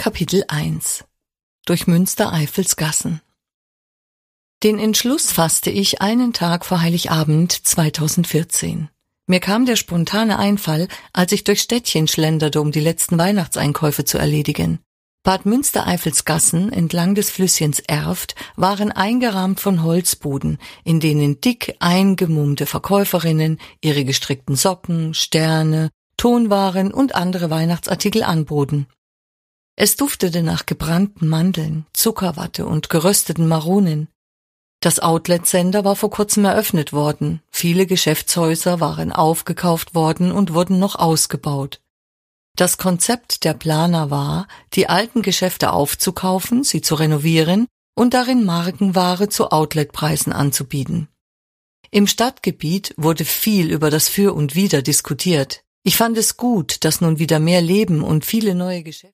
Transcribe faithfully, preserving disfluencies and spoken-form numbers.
Kapitel eins Durch Münstereifels Gassen. Den Entschluss fasste ich einen Tag vor Heiligabend zweitausendvierzehn. Mir kam der spontane Einfall, als ich durch Städtchen schlenderte, um die letzten Weihnachtseinkäufe zu erledigen. Bad Münstereifels Gassen entlang des Flüsschens Erft waren eingerahmt von Holzbuden, in denen dick eingemummte Verkäuferinnen ihre gestrickten Socken, Sterne, Tonwaren und andere Weihnachtsartikel anboten. Es duftete nach gebrannten Mandeln, Zuckerwatte und gerösteten Maronen. Das Outlet-Center war vor kurzem eröffnet worden, viele Geschäftshäuser waren aufgekauft worden und wurden noch ausgebaut. Das Konzept der Planer war, die alten Geschäfte aufzukaufen, sie zu renovieren und darin Markenware zu Outletpreisen anzubieten. Im Stadtgebiet wurde viel über das Für und Wider diskutiert. Ich fand es gut, dass nun wieder mehr Leben und viele neue Geschäfte